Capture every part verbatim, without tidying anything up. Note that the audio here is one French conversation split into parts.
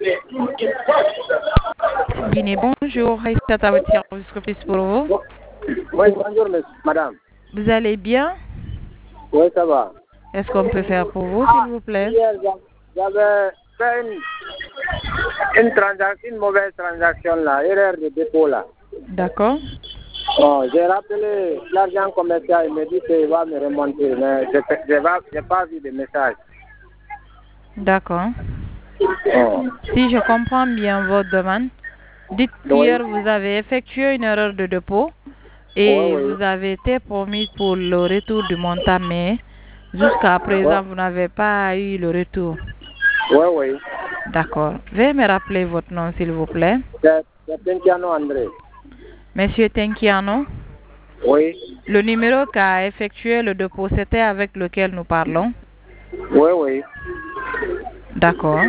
Guinée, bonjour. C'est à votre service que puis-je pour vous? Oui, bonjour, madame. Vous allez bien? Oui, ça va. Est-ce qu'on peut faire pour vous, s'il vous plaît? Hier, j'avais fait une, une, transaction, une mauvaise transaction là, erreur de dépôt là. D'accord. Bon, j'ai rappelé l'agent commercial, il me dit qu'il va me remonter, mais je n'ai pas vu de message. D'accord. Oh. Si je comprends bien votre demande, dites qu'hier vous avez effectué une erreur de dépôt et oui, oui. vous avez été promis pour le retour du montant, mais jusqu'à présent oui. vous n'avez pas eu le retour. Oui, oui. D'accord. Veuillez me rappeler votre nom, s'il vous plaît. C'est Tenkiano André. Monsieur Tenkiano? Oui. Le numéro qu'a effectué le dépôt, c'était avec lequel nous parlons? Oui, oui. D'accord.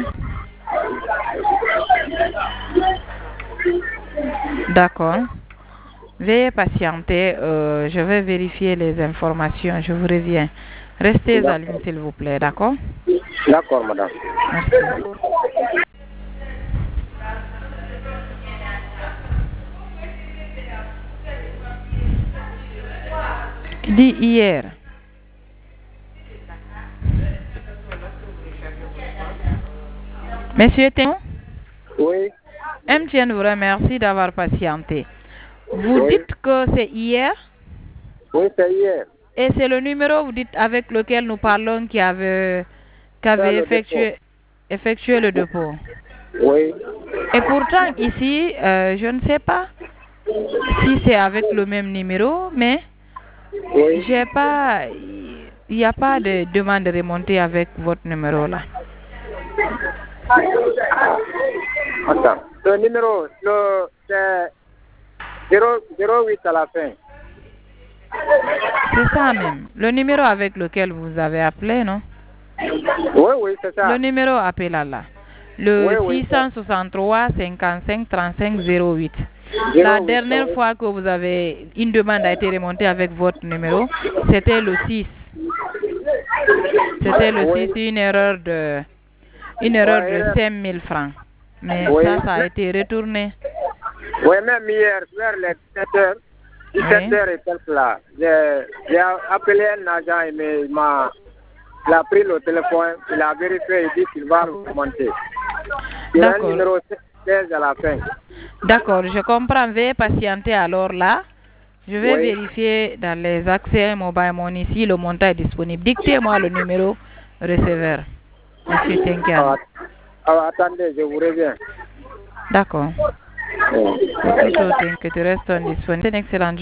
D'accord. Veuillez patienter. Euh, je vais vérifier les informations. Je vous reviens. Restez à ligne, s'il vous plaît. D'accord? D'accord, madame. Merci. Qui dit hier? Monsieur Théon? Oui. M T N vous remercie d'avoir patienté. Vous Oui. dites que c'est hier? Oui, c'est hier. Et c'est le numéro, vous dites, avec lequel nous parlons qui avait, qui avait effectué, effectué le dépôt. Oui. Et pourtant, ici, euh, je ne sais pas si c'est avec le même numéro, mais Oui. j'ai pas, il n'y a pas de demande de remonter avec votre numéro là. Attends. Le numéro, le, c'est zéro huit à la fin. C'est ça même. Le numéro avec lequel vous avez appelé, non? Oui, oui, c'est ça. Le numéro appelé là. Le Oui, oui, six cent soixante-trois cinquante-cinq trente-cinq zéro huit. zéro La huit, dernière oui. fois que vous avez une demande a été remontée avec votre numéro, c'était le six. C'était le Oui. six, une erreur de une erreur Ouais, de cinq mille francs. Mais oui. ça, ça a été retourné. Oui, même hier, vers les dix-sept heures, dix-sept heures et quelques là, j'ai appelé un agent et il m'a il a pris le téléphone, il a vérifié, il dit qu'il va remonter. Il a un numéro seize à la fin. D'accord, je comprends. Veuillez patienter alors là. Je vais Oui. vérifier dans les accès mobile money si le montant est disponible. Dictez-moi le numéro receveur, Monsieur Tenkian. Ah, attendez, je vous reviens. D'accord. Oui. Aussitôt que tu restes disponible. C'est une excellente